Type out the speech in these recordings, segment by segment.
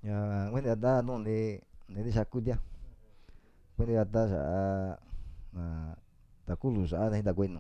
Ya quindi ada non di sakut ya, quindi ada sa na takulu sa na kwenu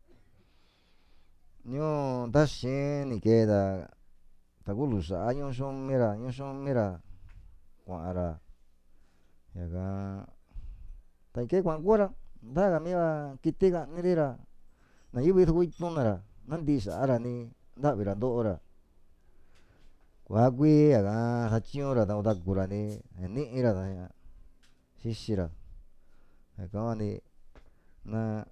nyo tasin ni keda takulu sa nyo son mira kwa ara ya ga tai ke kwa kura da ga miwa kitega nirira na yubi thu itonara nandi sa ara ni da bira do ora kwa gui ya ga hachiora da odakura ni ira da ya shishira ya ga ni na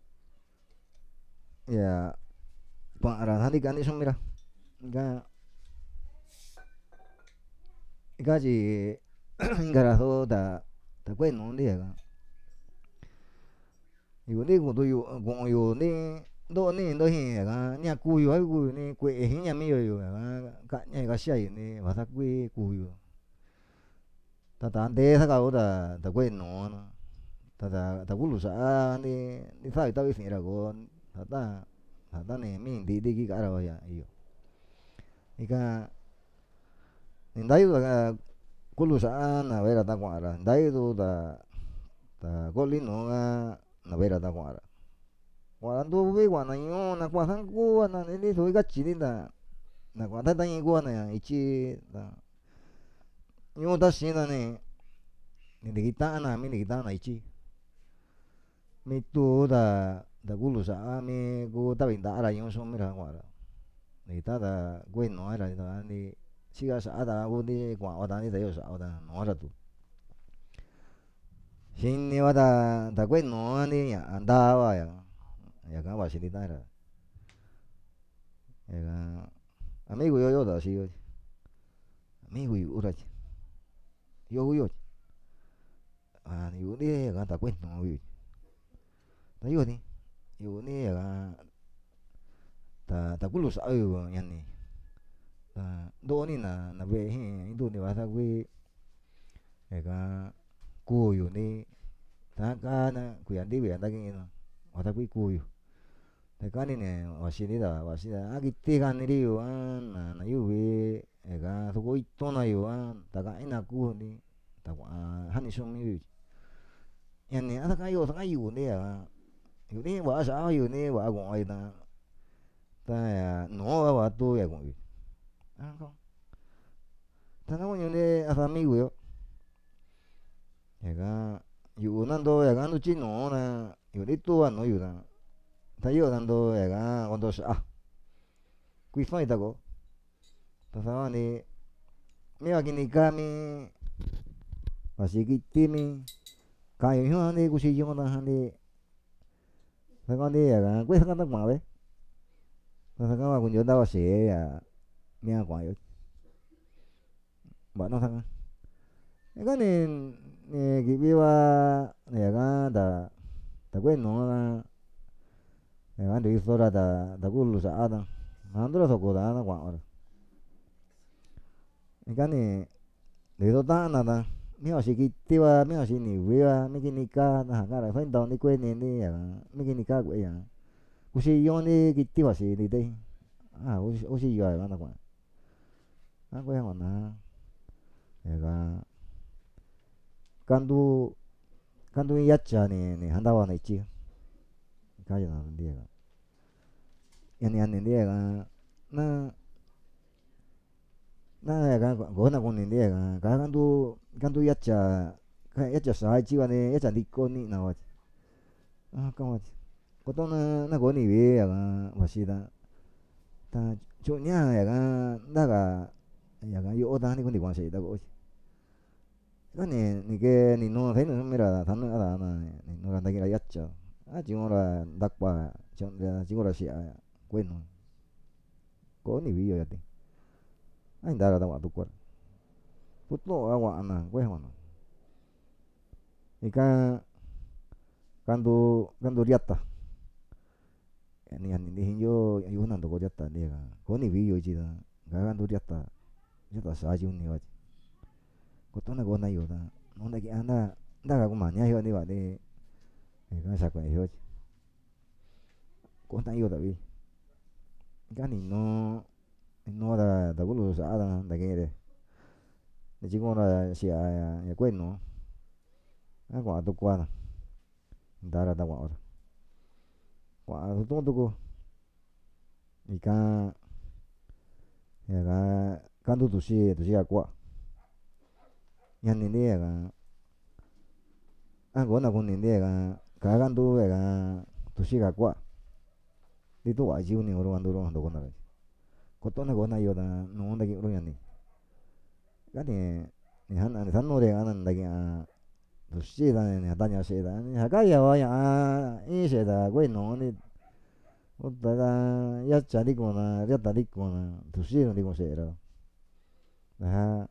ya kwa ara hadi ga ni sumira ga gaji ingara so da kwenu ndi ya ga yu ni gu yu ni do hi ya ga nya ku yu ai ku ni kwe hi nya mi yu ya ga ka nya ga sha yu ni wa sa kwe ku yu ta ta de sa ga da kwenu na ta kulu sa ni fa ta wi fi ra go ta ni mi di ki ka ra wa ya iyo ika ni dai da kulu sa na vera ta kwa ra dai do da goli no na vera ta kwa ra kwa ndo we kwa na yo na kwa san ku na ni so ga chi ni na kwa ta yi kwa na ya ichi da yo da shi na ni de kita na mi de kita na ichi mi tu da kulu sa mi ku ta bin da ra yo so mi ra kwa ra ni ta da gwe no ra da ni si ga sa da ku ni kwa wa da ni da yo sa da no ra tu shin ni wa da gwe no ni ya da wa ya ga wa shi ni da ra ya ga amigo yo da shi yo amigo yu ra yo yu ni ya ga da gwe no yu da yu ni ya ga ta kulu sa yu ya ni do ni na ve hi do ni wa sa gwe ya ga ku yu ni ta ka na ku ya ndi we da ki na wa ta gwe ku yu ta ka ni ne wa shi da a ki te ga ni ri yu na yu we ya ga so ko ito na yu ta ka ina ku ni ta kwa ha ni shom yu ya ni a ta ka yu ni ya yu ni wa sa yu ni wa go ai na ta ya no wa tu ya go yu không ta no yu ni a sa mi yu ya ga yu nan do ya ga nu chi no na yu ni tu wa no yu na ta yu nan do ya ga on do sa kui fa ita go ta sa wa ni mi wa ki ni ka mi wa shi ki ti mi ka yu hu ni ku shi yu na ni ta con đi à quét nó ngoài đấy nó có mà cũng nhớ đâu sẽ nghe ngoài bọn nó thằng cái này cái bi wa này cái da quên nó cái đi số ra da culu sa ada nó đó là số đó nó quảng rồi cái này để tôi ta là mi họ sẽ cái tiêu mi họ sẽ nhiều với mi cái nika na cái là phải đầu đi quên đi mi cái nika của ya usi yo ni kiti wa si ni dei usi yo ai mana kwa ko ya mana ya ga kandu yacha ni handa wa na ichi ka ya na ndi ga yani ndi ga na ya ga go na ko ni ndi ga kandu yacha sa ichi wa ni yacha di ko ni na wa ka wa ko to na go ni we ya ga wa shi da ta chỗ nhà ya ga da ga ya ga yo da ni ko ni kwa sai da go cái này ni cái ni no thấy nó mới là thằng nó là ni nó là cái là yết cho chỉ có là đặc bà chọn chỉ có là sẽ quên rồi có ni ví dụ vậy anh đã là tao tu quật put lo awa ana quên hoàn ni ka kando riata ni ni hinyo yu nan do riata ni ga có ni ví dụ gì đó ga kando riata sa ji ni wa có to na go na yo da nó na ki ana da ga kuma nya yo ni wa ni ga sa ko yo có ta yo da vi ga ni no da go lo sa da ke re chỉ còn là xia ya quên nó quả tôi qua ntar ada quả tôi tung tôi ikan ya kan tu si aqua yan ini ya gua na kun ini ya kan tu ya tu si aqua itu wajib nih orang orang tu kona kotona kona yo da no onda ki orang yani kan ni han an san no de anan da ki tu si da ni tanya si da ni hakaya wa ya ini si da gua no ni uta da ya cari kona ya tadi kona tu si no di kona si da nah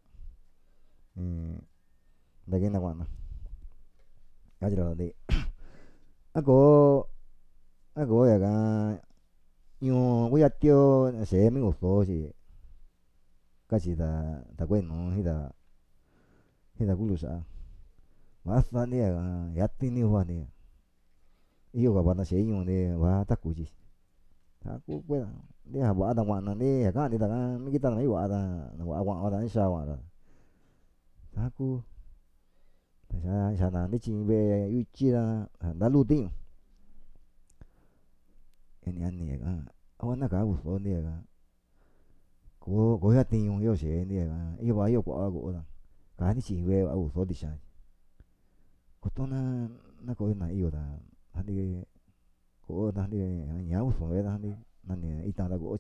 daging na kwana kajiro di ako ako ya yung kuya tio se mi gusto si casi da bueno hida kulusa masa ni ya tini wa ni iyo ga bana se yung ni wa takuji aku kwe dia wa ada wana ni ya kan dia kan mi kita mai wa ada ni sa wa aku sa na ni chin be yu chi da lu ting ini ani ya awan na ka gusto ni ya ko ya tin yung yo se ni ya iyo ba yo ko ago da ka ni chi we au so di sha ko to na ko na iyo da hadi ko da hadi ya u so we da hadi na ni ita da ko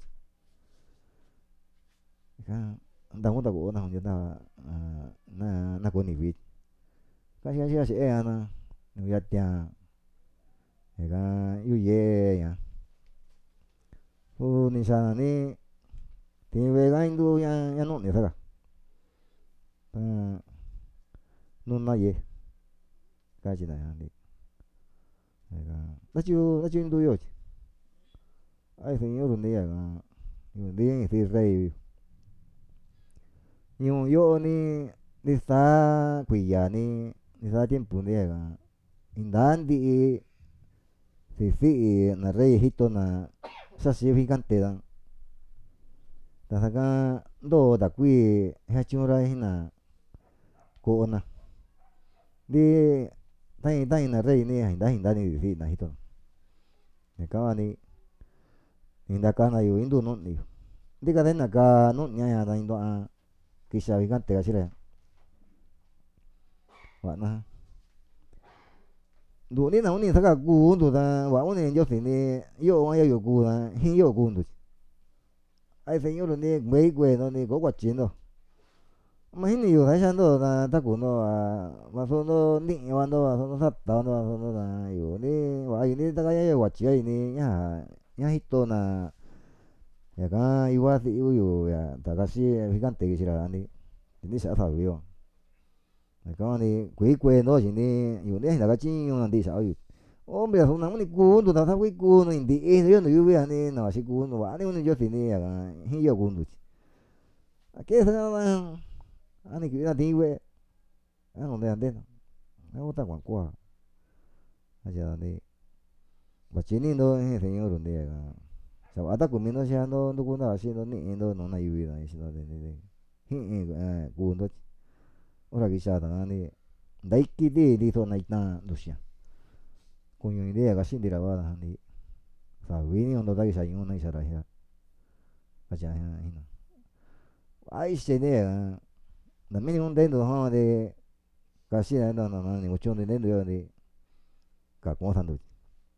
ka da ko na hon da na ko ni vi ka sia se na ni ya tia ya yu ye ya ni sa ni thì về cái anh tôi ya nộn để thôi cả nôn nói gì cái gì này đi nó chưa tôi rồi ai thì nhớ rồi đấy nhưng đi thì rầy nhưng yo ni sa quỷ ya ni sa tiempo đấy indan thì na rey hito na sa significante dan ta saka ndo da qui ha chura hina ko na di dai na rei ni hinda ni di na hito ne ka ni hinda ka na yo indo no ni di ka na ka no nya ya da indo kisah ikan te kasire wa na du ni na ni saka ku du da wa ni yo si ni yo wa yo ku da hin yo ku du ai señor ni mấy quê nó ni có quả chín rồi mà hình như thấy sao đó là ta cũng nó mà số nó định hoàn đó số nó sát tao nó số nó làอยู่นี่ว่าอยู่นี่ta cái quả chín này nhá nhá hít to na ya ka iwa si iu ya ta ka si gigante que será ni ni sa thảo yêu ya ka ni quê nó chỉ niอยู่นี่là cái chín yung đi sao bây giờ hôm nay mình cuốn tụi tao thắp cái cuốn này đi nó nó vui anh nó sẽ cuốn nó anh ấy cho thì này à hi giờ cuốn được cái thứ mà anh ấy cứ là đi về anh còn đang đến nó có ta quảng qua bây giờ này và chỉ nên nó thì nhau rồi này sao ở đó của mình nó sẽ nó cũng là sẽ nó nị nó này vui này sẽ nó này hi cuốn đó ora cái sao thằng này đấy cái đi thôi này ta được chưa con yung idea kasi di rawa na ni sa wini on dodagi sa yung nai sa rahia kacha hina ai se ne na mini un dendo ha de kasi na na ni mucho de dendo yo de ka ko san do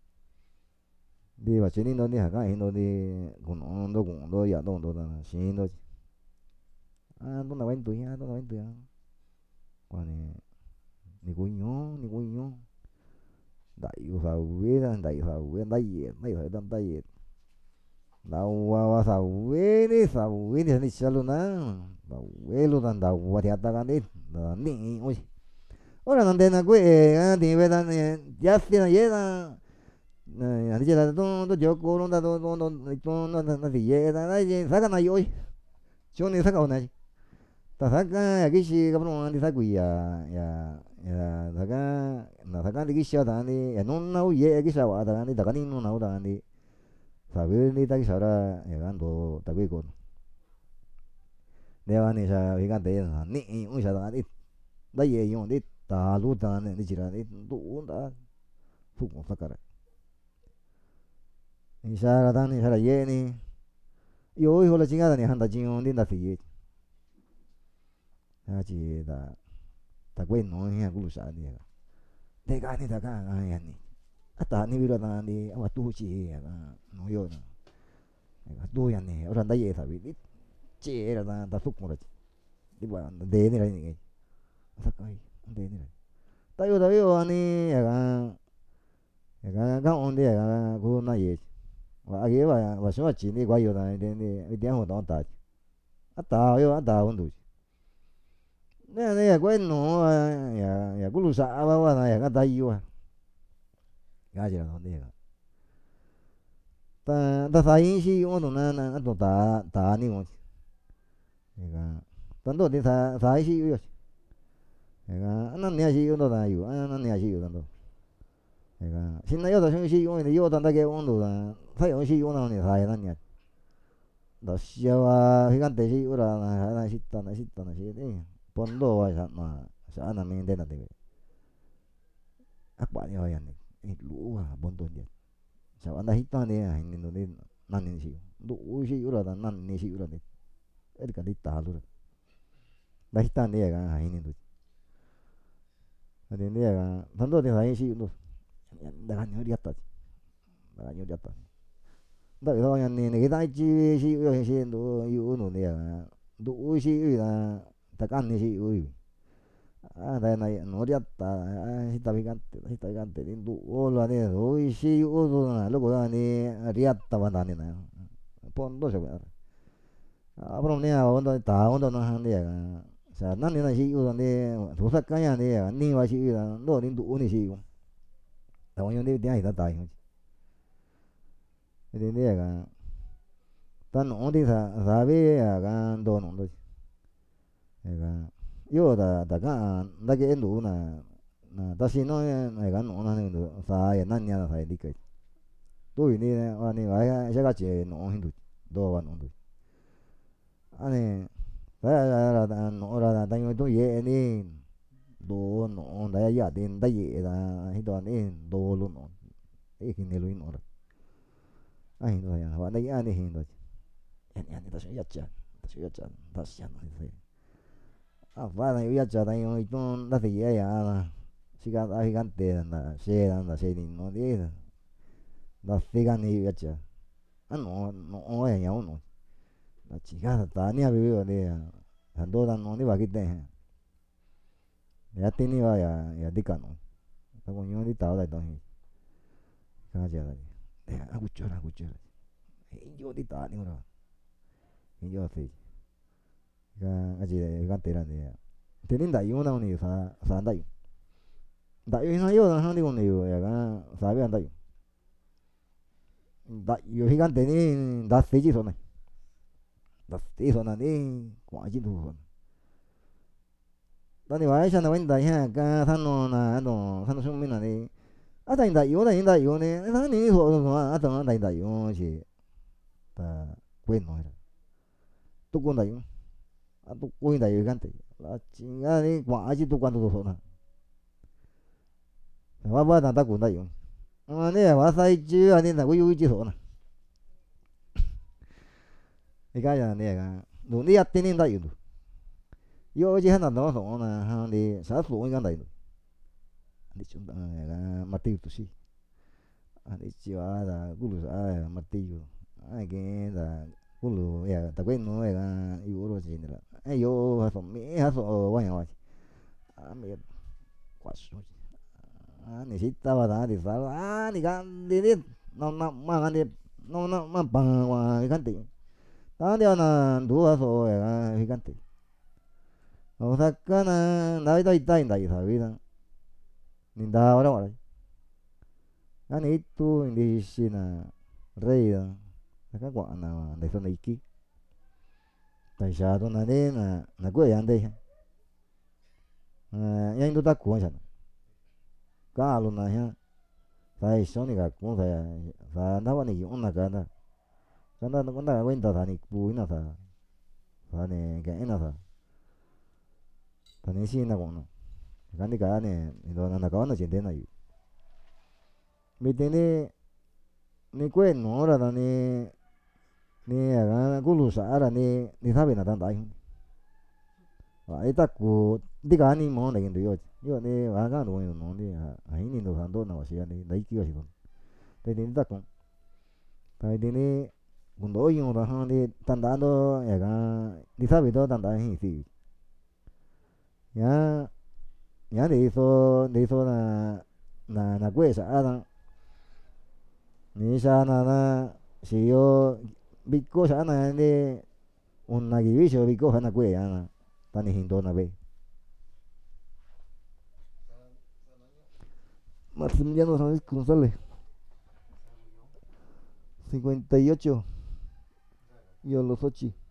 di wa chini no ni ha ga hino de gun do ya do na shin do do na wen tu ya kwa ni gu nyo đại phật đại hội đâm đại đạo wa sao we ni ni salo na we lo dan da wa ya ta ni ni oi ora non de na que di ve dan ya si na ye na na ni ya do yo ko no da do na di ye da na ye sa ka na yo cho ni sa ka na ta sa ka ya ki shi ka no ni sa ku ya daga di kisha da ni ya non na ye kisha wa da ni daga ni no na da ni sa ve ni da kisha ra ya gan do da ve ko Neva ni sa gigante ni un sa da da ye yon di ta lu ta ne di chira di du da fu mo sakara ni sa da ni sa ye ni yo hijo la chingada ni handa chingon di da fi ya chi da ta quên no ya ku sa ni de ga ya ni ata ni viro da ni awa tu chi ya no yo na tu ya ni ora da ye sa vi di che era da fu mo di ba de ni ra ni sa kai de ni ta yo ni ya ga on de ya ku na ye wa ge wa so chi ni gwa yo da de ni de ho da ta ata on du ne ya quên no ya ku lu sa ba wa na ya ga da yo ga ji no de ta sa yin shi on do na do ta ni mo ga tan do de sa shi yo ga na ne shi yo do da yo na ne shi yo do ga sin na yo da shi yo ni yo da da ge on do da sa yo shi yo na ni sa ya na ni da shi wa gigante shi ora na shi ta na shi de pondo wa sa na me de na de akpa ni wa ya ni lu wa pondo ni sa anda hita ni ni no ni nan ni shi du shi ora da nan ni shi ora ni e ka di ta lu da hita ni ga ni du de ni ga tan do de sa shi du da ga ni ri ta da ga ni ri ta da ga ya ni ni da chi shi yo shi du yu no ni ga du shi yu da ta kan ni shi yu da na no ri ta hita gigante ni du o la ni do shi yu do na lo go ni ri ta ba na ni na pondo se ga abro ni a ondo ta ondo na han ni ga sa na ni na shi yu ni do sa ka ya ni wa shi yu da do ni du ni shi yu ta wa yo ni dia ita ta yu ni ni ga ta no di sa ve ga do no do ga yo da ga da ge nu na da shi no ga no na ni do sa ya na nya na sa di ke do ni wa ni wa ya ga che no hin du do wa no do ani da no ra da yo do ye ni do no da ya din da ye da hi do ni do lu no e ki ne lu no ra ai no ya wa da ya ni hin do ya ni da shi ya cha da shi ya no ni va da ya cha da yo to da fi ya na si ga da gigante na se ni no di da fi ga ni ya cha no ya ya no da chi ga da ni a vi yo ni han do da no ni va ki te ya ti ni va ya di ka no da ko yo di ta da to hi ka ja da a ku cho yo di ta ni ora yo fi ga a ji gigante ra ni te ni da yo na ni sa da yo na yo na han di ko ni yo ya ga sa bi an da yo gigante ni da fi ji so na da fi so na ni kwa ji du da ni wa sha na wen da ya ga san no na no san no mi na ni a da yo ni na ni so a da yo ji ta quên rồi tu con da yo a tu quên da yo gigante la chinga ni kwa ji tu cuando so na wa da con da yo ni wa sai ji ni na yu ji so na ni ga ya ni ga no ni ya ti ni da yo yo ji hana no so na ha ni sa su ga da yo ni chung da ga ma ti tu si a ni chi wa da gu lu sa ma ti yo a ge da gu lu ya ta quên no ga yu ro ji ni la yo ha so mi ha so wa ya wa a mi kwa su ni si ta wa da di sa ni ga di no ma ga di no ma pa wa ga ti ta di na du ha so ga ga ti o sa ka na da da sa vi da ni da wa wa ani itu ni si na rei da ka kwa na de so na iki ta sha do na de na go ya de ya ndo ta ku sa ka lu na ya sai so ni ga ku sa na wa ni yo na ga na no na wen da ni ku na sa Dani ke'ena ta tani xina ko'no kani kani ndo nakona chindena yu viti ni kue nu'ura dani ni kulu sa'ara ni sabe na tandai ita ku ndikani mo na kintu yo ni ka'anu nu'undi inindo ja nto'ona vaxi ndaiki vaxi tedi ndakon tadini kundo ñu'una jan tanda'ando ni sabe ndo tanda jin si ñaa ndiso na kue sa'ana ni xana na xiyo viko xa'ana una kivi xiyo viko ja na kue ña'ana ta ni jintona ve'e Maximiliano Francisco González 58 yo los ochi